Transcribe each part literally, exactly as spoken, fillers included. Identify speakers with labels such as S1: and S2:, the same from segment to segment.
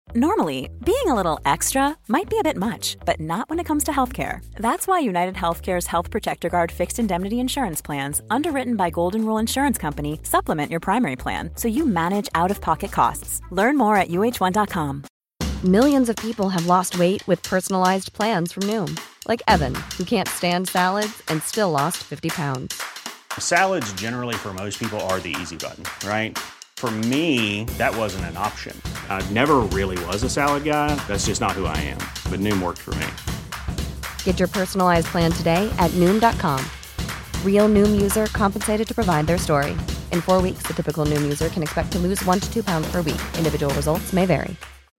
S1: Normally, being a little extra might be a bit much, but not when it comes to healthcare. That's why United Healthcare's Health Protector Guard fixed indemnity insurance plans, underwritten by Golden Rule Insurance Company, supplement your primary plan so you manage out-of-pocket costs. Learn more at U H one dot com.
S2: Millions of people have lost weight with personalized plans from Noom. Like Evan, who can't stand salads and still lost fifty pounds.
S3: Salads generally for most people are the easy button, right? For me, that wasn't an option. I never really was a salad guy. That's just not who I am. But Noom worked for me.
S2: Get your personalized plan today at Noom dot com. Real Noom user compensated to provide their story. In four weeks, the typical Noom user can expect to lose one to two pounds per week. Individual results may vary.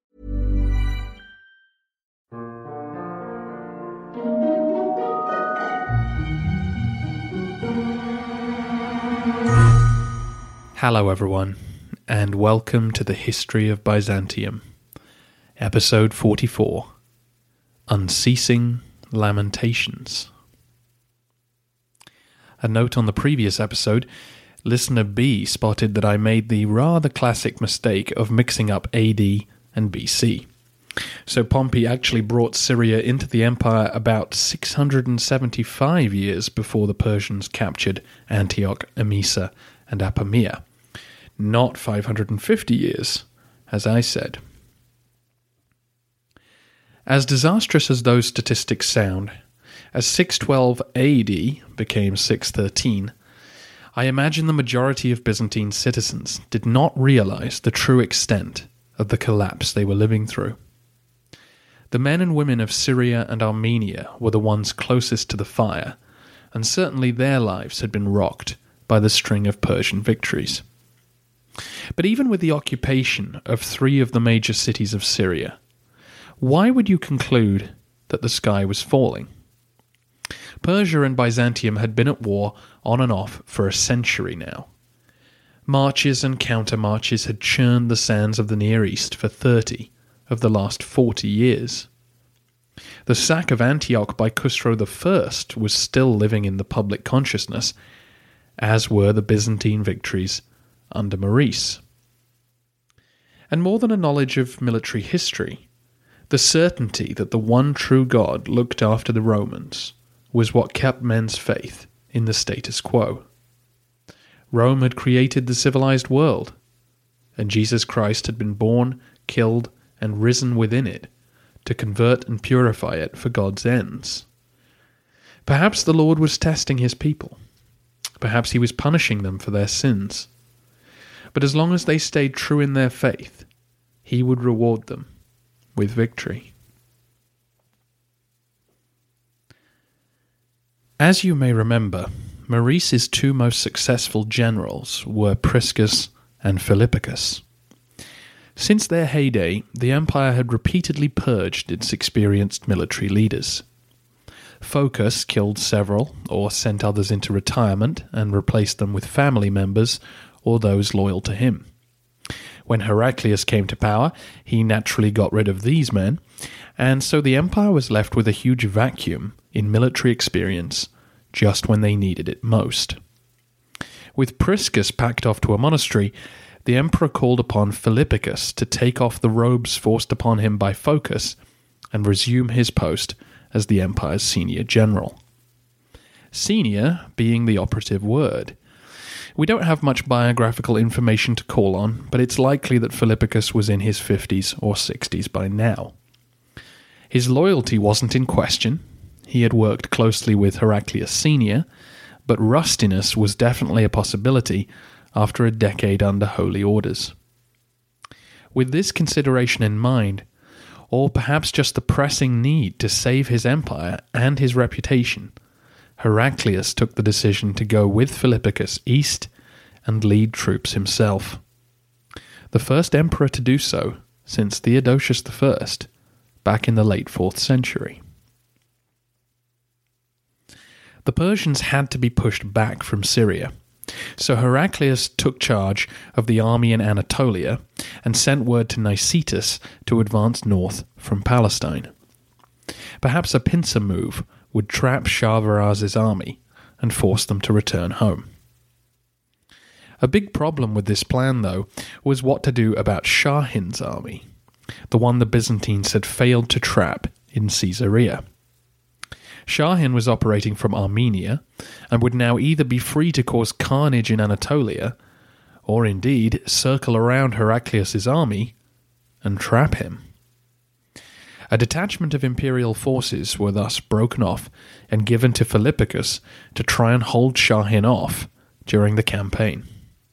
S4: Hello everyone, and welcome to the History of Byzantium, Episode forty-four, Unceasing Lamentations. A note on the previous episode, listener B spotted that I made the rather classic mistake of mixing up A D and B C. So Pompey actually brought Syria into the empire about six hundred seventy-five years before the Persians captured Antioch, Emesa, and Apamea. Not five hundred fifty years, as I said. As disastrous as those statistics sound, as six twelve A D became six thirteen, I imagine the majority of Byzantine citizens did not realize the true extent of the collapse they were living through. The men and women of Syria and Armenia were the ones closest to the fire, and certainly their lives had been rocked by the string of Persian victories. But even with the occupation of three of the major cities of Syria, why would you conclude that the sky was falling? Persia and Byzantium had been at war on and off for a century now. Marches and counter-marches had churned the sands of the Near East for thirty of the last forty years. The sack of Antioch by Khusro the First was still living in the public consciousness, as were the Byzantine victories under Maurice. And more than a knowledge of military history, the certainty that the one true God looked after the Romans was what kept men's faith in the status quo. Rome had created the civilized world, and Jesus Christ had been born, killed, and risen within it to convert and purify it for God's ends. Perhaps the Lord was testing his people. Perhaps he was punishing them for their sins. But as long as they stayed true in their faith, he would reward them with victory. As you may remember, Maurice's two most successful generals were Priscus and Philippicus. Since their heyday, the empire had repeatedly purged its experienced military leaders. Phocas killed several, or sent others into retirement and replaced them with family members or those loyal to him. When Heraclius came to power, he naturally got rid of these men, and so the empire was left with a huge vacuum in military experience just when they needed it most. With Priscus packed off to a monastery, the emperor called upon Philippicus to take off the robes forced upon him by Phocas and resume his post as the empire's senior general. Senior being the operative word. We don't have much biographical information to call on, but it's likely that Philippicus was in his fifties or sixties by now. His loyalty wasn't in question. He had worked closely with Heraclius Senior, but rustiness was definitely a possibility after a decade under holy orders. With this consideration in mind, or perhaps just the pressing need to save his empire and his reputation, Heraclius took the decision to go with Philippicus east and lead troops himself. The first emperor to do so since Theodosius the First, back in the late fourth century. The Persians had to be pushed back from Syria, so Heraclius took charge of the army in Anatolia and sent word to Nicetas to advance north from Palestine. Perhaps a pincer move would trap Shah-Varaz's army and force them to return home. A big problem with this plan, though, was what to do about Shahin's army. the one the Byzantines had failed to trap in Caesarea. Shahin was operating from Armenia and would now either be free to cause carnage in Anatolia, or indeed circle around Heraclius's army and trap him. A detachment of imperial forces were thus broken off and given to Philippicus to try and hold Shahin off during the campaign.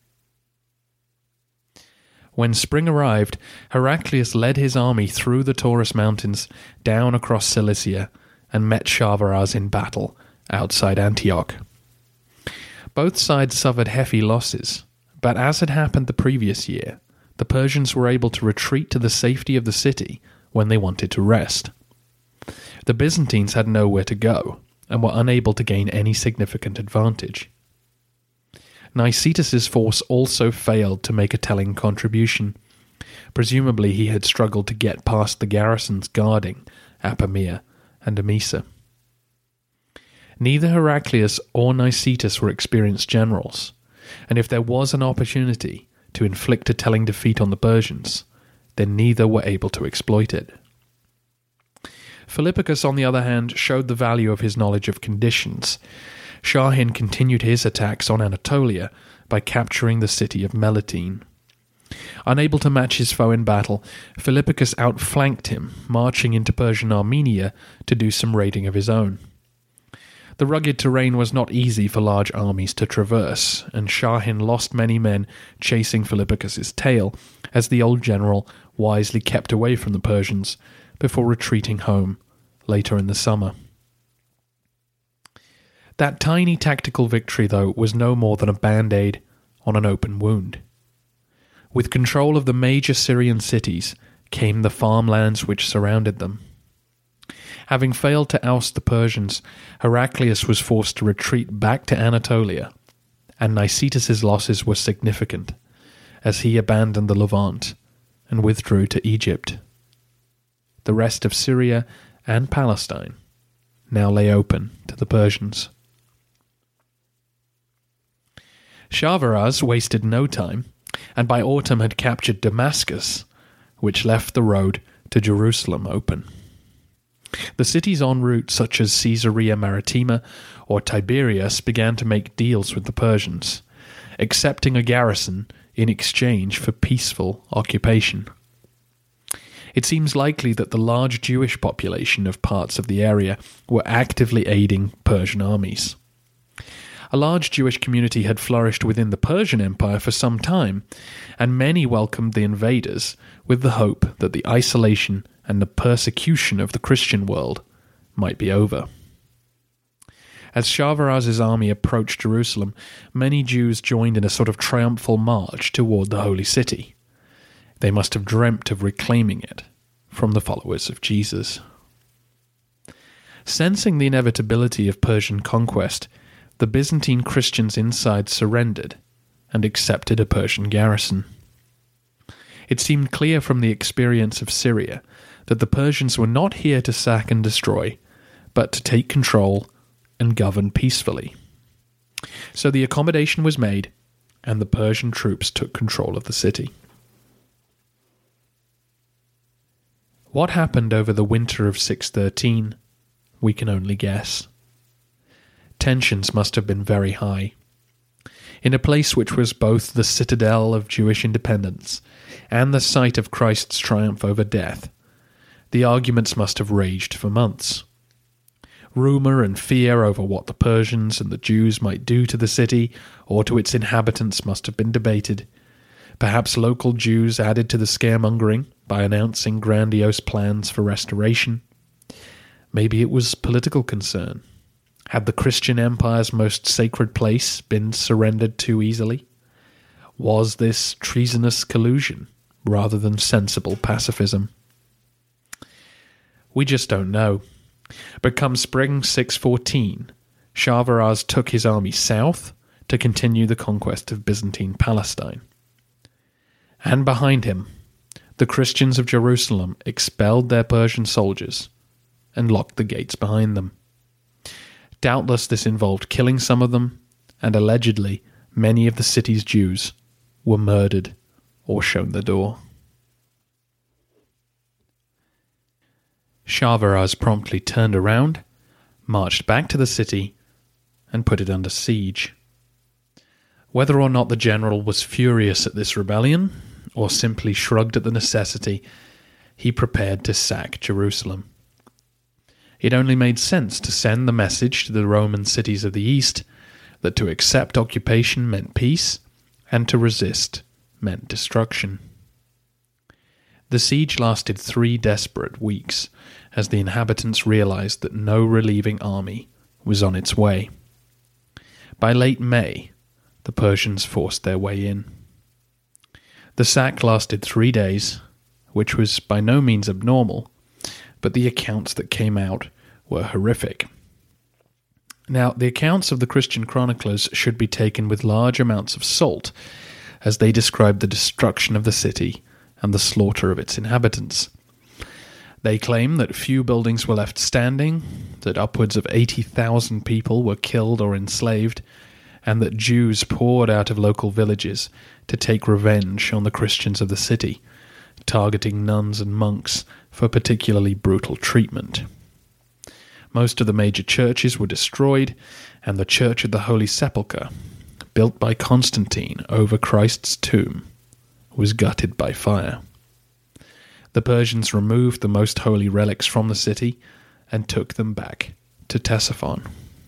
S4: When spring arrived, Heraclius led his army through the Taurus Mountains, down across Cilicia, and met Sharvaraz in battle outside Antioch. Both sides suffered heavy losses, but as had happened the previous year, the Persians were able to retreat to the safety of the city when they wanted to rest. The Byzantines had nowhere to go, and were unable to gain any significant advantage. Nicetas's force also failed to make a telling contribution. Presumably he had struggled to get past the garrisons guarding Apamea and Emesa. Neither Heraclius or Nicetas were experienced generals, and if there was an opportunity to inflict a telling defeat on the Persians, then neither were able to exploit it. Philippicus, on the other hand, showed the value of his knowledge of conditions. Shahin continued his attacks on Anatolia by capturing the city of Melitene. Unable to match his foe in battle, Philippicus outflanked him, marching into Persian Armenia to do some raiding of his own. The rugged terrain was not easy for large armies to traverse, and Shahin lost many men chasing Philippicus's tail, as the old general wisely kept away from the Persians before retreating home later in the summer. That tiny tactical victory, though, was no more than a band-aid on an open wound. With control of the major Syrian cities came the farmlands which surrounded them. Having failed to oust the Persians, Heraclius was forced to retreat back to Anatolia, and Nicetas's losses were significant, as he abandoned the Levant and withdrew to Egypt. The rest of Syria and Palestine now lay open to the Persians. Sharvaraz wasted no time, and by autumn had captured Damascus, which left the road to Jerusalem open. The cities en route, such as Caesarea Maritima or Tiberias, began to make deals with the Persians, accepting a garrison in exchange for peaceful occupation. It seems likely that the large Jewish population of parts of the area were actively aiding Persian armies. A large Jewish community had flourished within the Persian Empire for some time, and many welcomed the invaders with the hope that the isolation and the persecution of the Christian world might be over. As Sharvaraz's army approached Jerusalem, many Jews joined in a sort of triumphal march toward the holy city. They must have dreamt of reclaiming it from the followers of Jesus. Sensing the inevitability of Persian conquest, the Byzantine Christians inside surrendered and accepted a Persian garrison. It seemed clear from the experience of Syria that the Persians were not here to sack and destroy, but to take control and govern peacefully. So the accommodation was made, and the Persian troops took control of the city. What happened over the winter of six thirteen, we can only guess. Tensions must have been very high. In a place which was both the citadel of Jewish independence and the site of Christ's triumph over death, the arguments must have raged for months. Rumour and fear over what the Persians and the Jews might do to the city or to its inhabitants must have been debated. Perhaps local Jews added to the scaremongering by announcing grandiose plans for restoration. Maybe it was political concern. Had the Christian Empire's most sacred place been surrendered too easily? Was this treasonous collusion rather than sensible pacifism? We just don't know. But come spring six fourteen, Sharvaraz took his army south to continue the conquest of Byzantine Palestine. And behind him, the Christians of Jerusalem expelled their Persian soldiers and locked the gates behind them. Doubtless this involved killing some of them, and allegedly many of the city's Jews were murdered or shown the door. Shawaraz promptly turned around, marched back to the city, and put it under siege. Whether or not the general was furious at this rebellion, or simply shrugged at the necessity, he prepared to sack Jerusalem. It only made sense to send the message to the Roman cities of the East that to accept occupation meant peace, and to resist meant destruction. The siege lasted three desperate weeks, as the inhabitants realized that no relieving army was on its way. By late May, the Persians forced their way in. The sack lasted three days, which was by no means abnormal, but the accounts that came out were horrific. Now, the accounts of the Christian chroniclers should be taken with large amounts of salt, as they describe the destruction of the city and the slaughter of its inhabitants. They claim that few buildings were left standing, that upwards of eighty thousand people were killed or enslaved, and that Jews poured out of local villages to take revenge on the Christians of the city, targeting nuns and monks for particularly brutal treatment. Most of the major churches were destroyed, and the Church of the Holy Sepulchre, built by Constantine over Christ's tomb, was gutted by fire. The Persians removed the most holy relics from the city and took them back to Ctesiphon.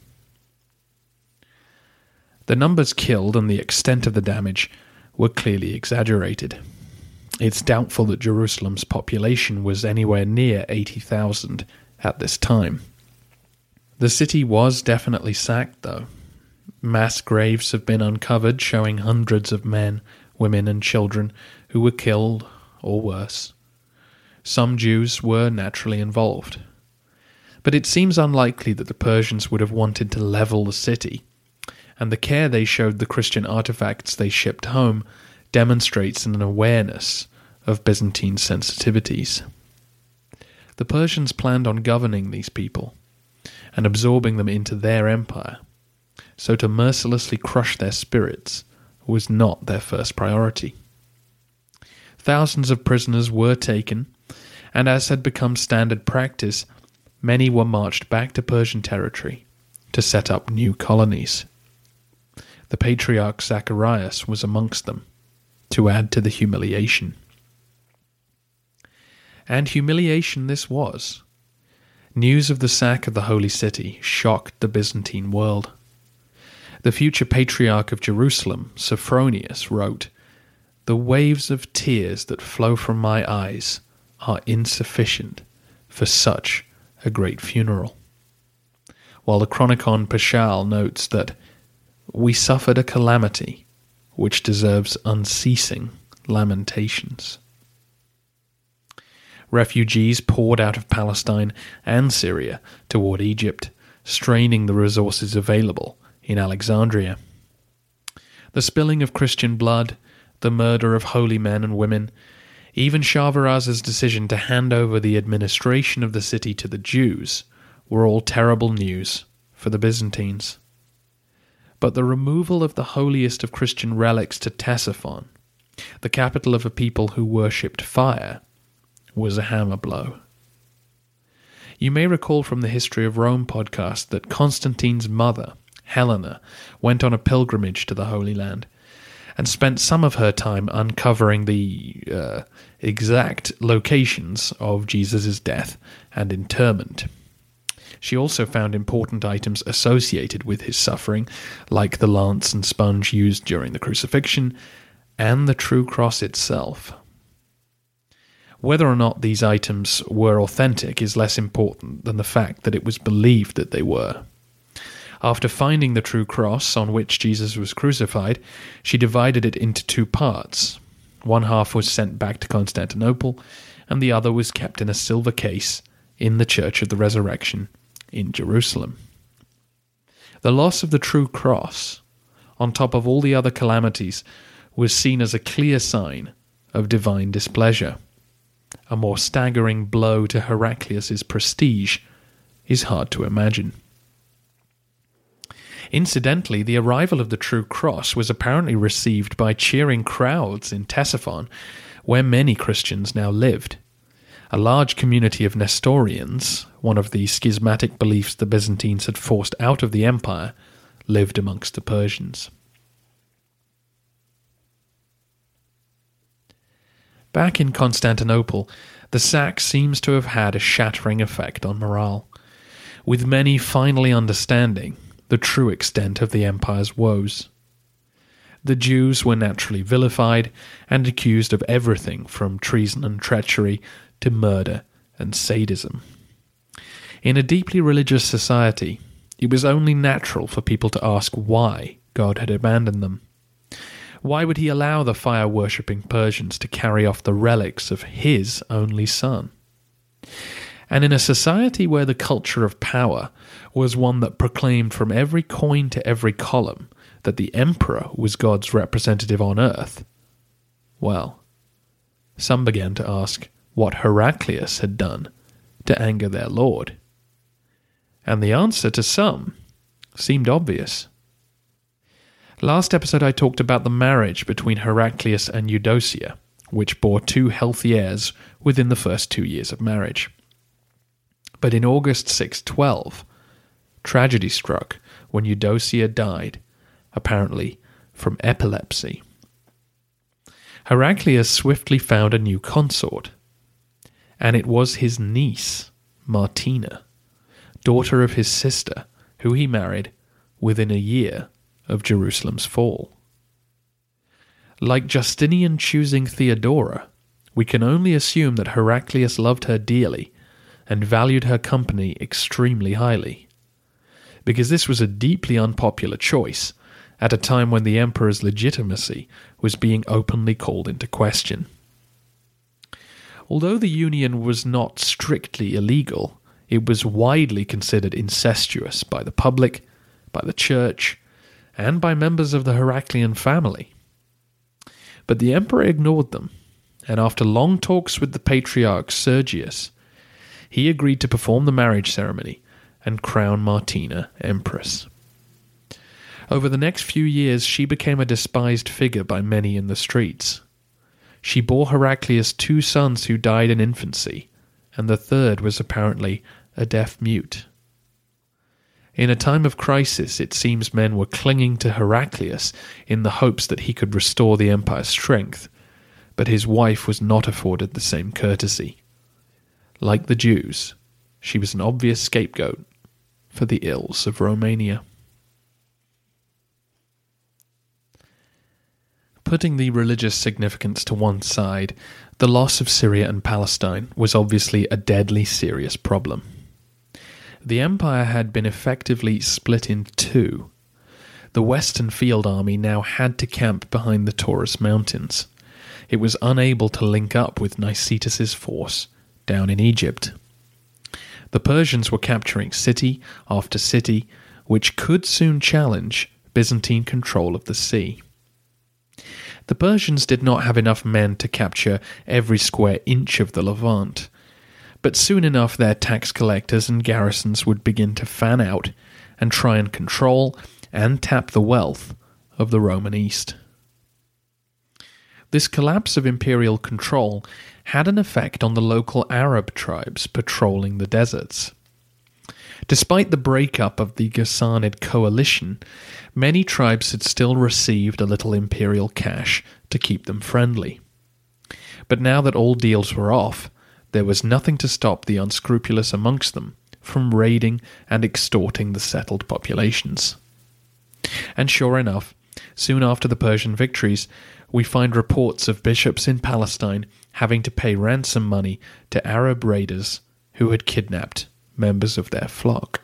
S4: The numbers killed and the extent of the damage were clearly exaggerated. It's doubtful that Jerusalem's population was anywhere near eighty thousand at this time. The city was definitely sacked, though. Mass graves have been uncovered showing hundreds of men, women, and children who were killed or worse. Some Jews were naturally involved. But it seems unlikely that the Persians would have wanted to level the city, and the care they showed the Christian artifacts they shipped home demonstrates an awareness of Byzantine sensitivities. The Persians planned on governing these people and absorbing them into their empire, so to mercilessly crush their spirits was not their first priority. Thousands of prisoners were taken, and as had become standard practice, many were marched back to Persian territory to set up new colonies. The Patriarch Zacharias was amongst them, to add to the humiliation. And humiliation this was. News of the sack of the Holy City shocked the Byzantine world. The future Patriarch of Jerusalem, Sophronius, wrote, "The waves of tears that flow from my eyes are insufficient for such a great funeral." While the Chronicon Paschal notes that we suffered a calamity which deserves unceasing lamentations. Refugees poured out of Palestine and Syria toward Egypt, straining the resources available in Alexandria. The spilling of Christian blood, the murder of holy men and women, even Shawaraz's decision to hand over the administration of the city to the Jews were all terrible news for the Byzantines. But the removal of the holiest of Christian relics to Ctesiphon, the capital of a people who worshipped fire, was a hammer blow. You may recall from the History of Rome podcast that Constantine's mother, Helena, went on a pilgrimage to the Holy Land and spent some of her time uncovering the uh, exact locations of Jesus' death and interment. She also found important items associated with his suffering, like the lance and sponge used during the crucifixion, and the true cross itself. Whether or not these items were authentic is less important than the fact that it was believed that they were. After finding the true cross on which Jesus was crucified, she divided it into two parts. One half was sent back to Constantinople, and the other was kept in a silver case in the Church of the Resurrection in Jerusalem. The loss of the true cross, on top of all the other calamities, was seen as a clear sign of divine displeasure. A more staggering blow to Heraclius's prestige is hard to imagine. Incidentally, the arrival of the true cross was apparently received by cheering crowds in Ctesiphon, where many Christians now lived. A large community of Nestorians, one of the schismatic beliefs the Byzantines had forced out of the empire, lived amongst the Persians. Back in Constantinople, the sack seems to have had a shattering effect on morale, with many finally understanding the true extent of the empire's woes. The Jews were naturally vilified and accused of everything from treason and treachery to murder and sadism. In a deeply religious society, it was only natural for people to ask why God had abandoned them. Why would he allow the fire-worshipping Persians to carry off the relics of his only son? And in a society where the culture of power was one that proclaimed from every coin to every column that the emperor was God's representative on earth, well, some began to ask what Heraclius had done to anger their lord. And the answer to some seemed obvious. Last episode I talked about the marriage between Heraclius and Eudocia, which bore two healthy heirs within the first two years of marriage. But in August six twelve, tragedy struck when Eudocia died, apparently from epilepsy. Heraclius swiftly found a new consort, and it was his niece, Martina, daughter of his sister, who he married within a year of Jerusalem's fall. Like Justinian choosing Theodora, we can only assume that Heraclius loved her dearly and valued her company extremely highly, because this was a deeply unpopular choice at a time when the emperor's legitimacy was being openly called into question. Although the union was not strictly illegal, it was widely considered incestuous by the public, by the church, and by members of the Heraclian family. But the emperor ignored them, and after long talks with the patriarch Sergius, he agreed to perform the marriage ceremony and crown Martina empress. Over the next few years, she became a despised figure by many in the streets. She bore Heraclius two sons who died in infancy, and the third was apparently a deaf mute. In a time of crisis, it seems men were clinging to Heraclius in the hopes that he could restore the empire's strength, but his wife was not afforded the same courtesy. Like the Jews, she was an obvious scapegoat for the ills of Romania. Putting the religious significance to one side, the loss of Syria and Palestine was obviously a deadly serious problem. The empire had been effectively split in two. The Western Field Army now had to camp behind the Taurus Mountains. It was unable to link up with Nicetas's force down in Egypt. The Persians were capturing city after city, which could soon challenge Byzantine control of the sea. The Persians did not have enough men to capture every square inch of the Levant, but soon enough their tax collectors and garrisons would begin to fan out and try and control and tap the wealth of the Roman East. This collapse of imperial control had an effect on the local Arab tribes patrolling the deserts. Despite the breakup of the Ghassanid coalition, many tribes had still received a little imperial cash to keep them friendly. But now that all deals were off, there was nothing to stop the unscrupulous amongst them from raiding and extorting the settled populations. And sure enough, soon after the Persian victories, we find reports of bishops in Palestine having to pay ransom money to Arab raiders who had kidnapped members of their flock.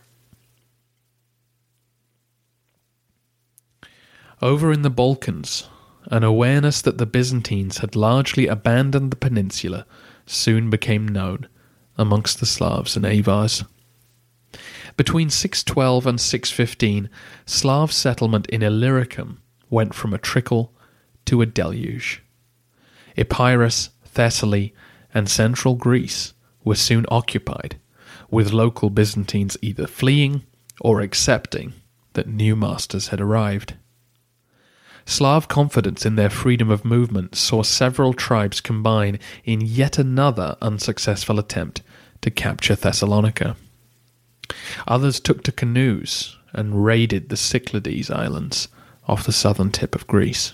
S4: Over in the Balkans, an awareness that the Byzantines had largely abandoned the peninsula soon became known amongst the Slavs and Avars. Between six twelve and six fifteen, Slav settlement in Illyricum went from a trickle to a deluge. Epirus, Thessaly, and central Greece were soon occupied, with local Byzantines either fleeing or accepting that new masters had arrived. Slav confidence in their freedom of movement saw several tribes combine in yet another unsuccessful attempt to capture Thessalonica. Others took to canoes and raided the Cyclades Islands off the southern tip of Greece.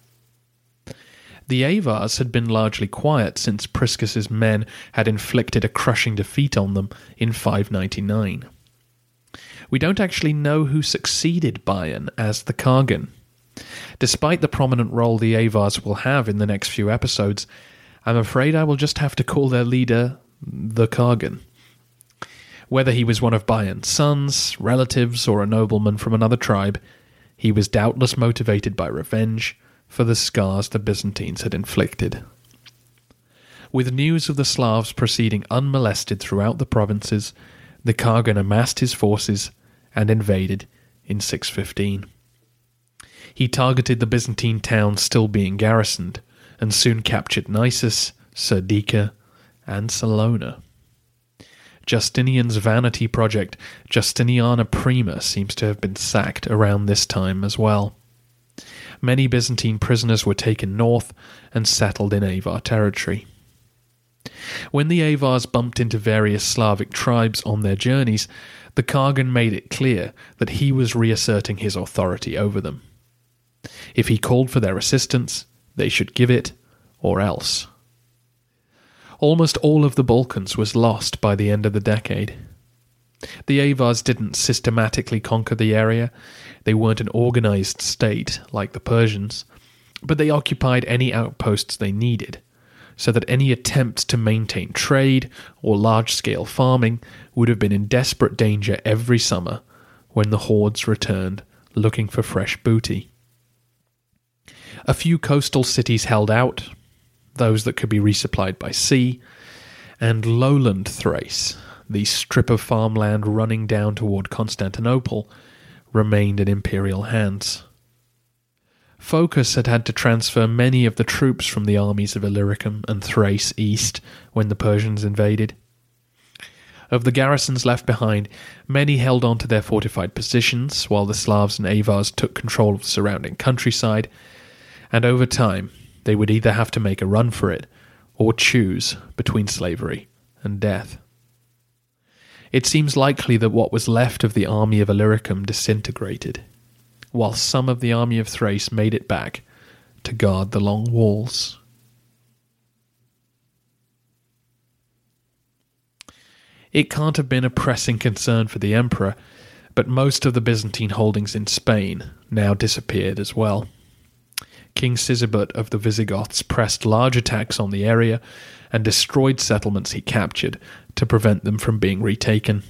S4: The Avars had been largely quiet since Priscus's men had inflicted a crushing defeat on them in five ninety-nine. We don't actually know who succeeded Bion as the Kagan. Despite the prominent role the Avars will have in the next few episodes, I'm afraid I will just have to call their leader the Kagan. Whether he was one of Bion's sons, relatives, or a nobleman from another tribe, he was doubtless motivated by revenge for the scars the Byzantines had inflicted. With news of the Slavs proceeding unmolested throughout the provinces, the Kagan amassed his forces and invaded in six fifteen. He targeted the Byzantine towns still being garrisoned, and soon captured Nisus, Serdica, and Salona. Justinian's vanity project, Justiniana Prima, seems to have been sacked around this time as well. Many Byzantine prisoners were taken north and settled in Avar territory. When the Avars bumped into various Slavic tribes on their journeys, the Kagan made it clear that he was reasserting his authority over them. If he called for their assistance, they should give it, or else. Almost all of the Balkans was lost by the end of the decade. The Avars didn't systematically conquer the area. They weren't an organized state like the Persians, but they occupied any outposts they needed, so that any attempts to maintain trade or large-scale farming would have been in desperate danger every summer when the hordes returned looking for fresh booty. A few coastal cities held out, those that could be resupplied by sea, and lowland Thrace, the strip of farmland running down toward Constantinople, remained in imperial hands. Phocas had had to transfer many of the troops from the armies of Illyricum and Thrace east when the Persians invaded. Of the garrisons left behind, many held on to their fortified positions, while the Slavs and Avars took control of the surrounding countryside, and over time they would either have to make a run for it or choose between slavery and death. It seems likely that what was left of the army of Illyricum disintegrated, while some of the army of Thrace made it back to guard the long walls. It can't have been a pressing concern for the emperor, but most of the Byzantine holdings in Spain now disappeared as well. King Sigebert of the Visigoths pressed large attacks on the area and destroyed settlements he captured to prevent them from being retaken.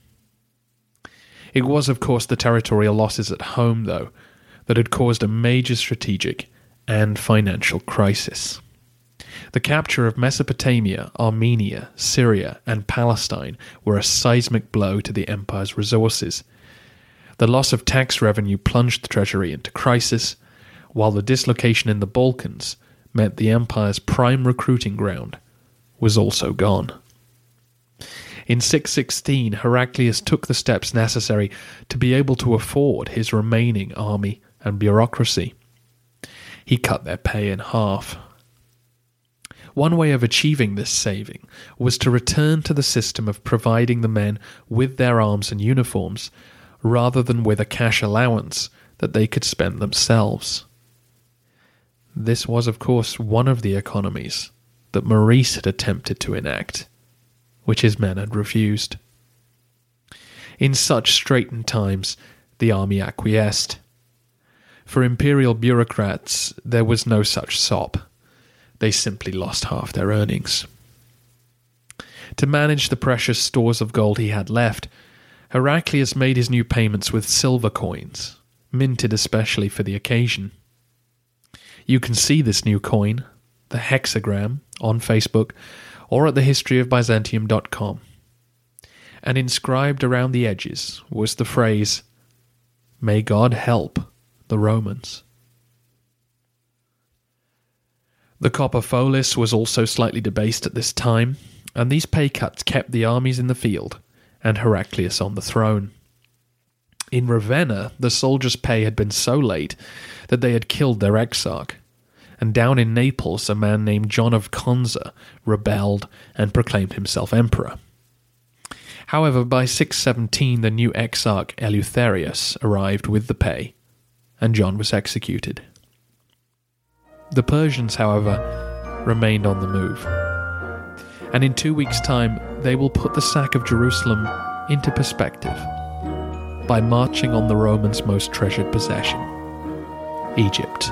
S4: It was, of course, the territorial losses at home, though, that had caused a major strategic and financial crisis. The capture of Mesopotamia, Armenia, Syria, and Palestine were a seismic blow to the empire's resources. The loss of tax revenue plunged the treasury into crisis, while the dislocation in the Balkans meant the empire's prime recruiting ground was also gone. In six sixteen, Heraclius took the steps necessary to be able to afford his remaining army and bureaucracy. He cut their pay in half. One way of achieving this saving was to return to the system of providing the men with their arms and uniforms, rather than with a cash allowance that they could spend themselves. This was, of course, one of the economies that Maurice had attempted to enact, which his men had refused. In such straitened times, the army acquiesced. For imperial bureaucrats, there was no such sop. They simply lost half their earnings. To manage the precious stores of gold he had left, Heraclius made his new payments with silver coins, minted especially for the occasion. You can see this new coin, the hexagram, on Facebook or at the history of byzantium dot com. And inscribed around the edges was the phrase, "May God help the Romans." The copper folis was also slightly debased at this time, and these pay cuts kept the armies in the field and Heraclius on the throne. In Ravenna, the soldiers' pay had been so late that they had killed their exarch. And down in Naples, a man named John of Conza rebelled and proclaimed himself emperor. However, by six seventeen, the new exarch Eleutherius arrived with the pay, and John was executed. The Persians, however, remained on the move. And in two weeks' time, they will put the sack of Jerusalem into perspective by marching on the Romans' most treasured possession, Egypt.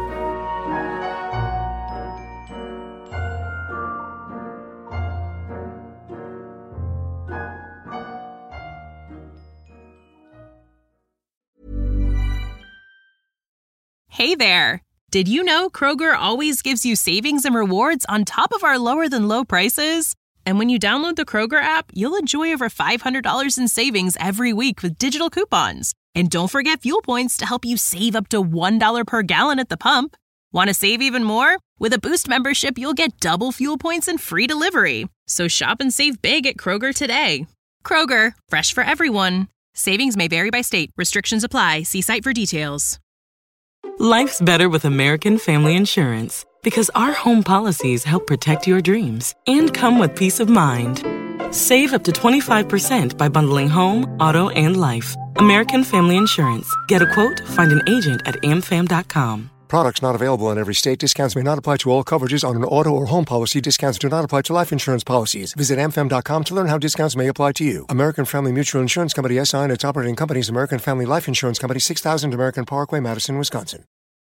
S5: Hey there! Did you know Kroger always gives you savings and rewards on top of our lower-than-low prices? And when you download the Kroger app, you'll enjoy over five hundred dollars in savings every week with digital coupons. And don't forget fuel points to help you save up to one dollar per gallon at the pump. Want to save even more? With a Boost membership, you'll get double fuel points and free delivery. So shop and save big at Kroger today. Kroger, fresh for everyone. Savings may vary by state. Restrictions apply. See site for details.
S6: Life's better with American Family Insurance because our home policies help protect your dreams and come with peace of mind. Save up to twenty-five percent by bundling home, auto, and life. American Family Insurance. Get a quote, find an agent at a m fam dot com.
S7: Products not available in every state. Discounts may not apply to all coverages on an auto or home policy. Discounts do not apply to life insurance policies. Visit a m fam dot com to learn how discounts may apply to you. American Family Mutual Insurance Company, S I and its operating companies, American Family Life Insurance Company, six thousand American Parkway, Madison, Wisconsin.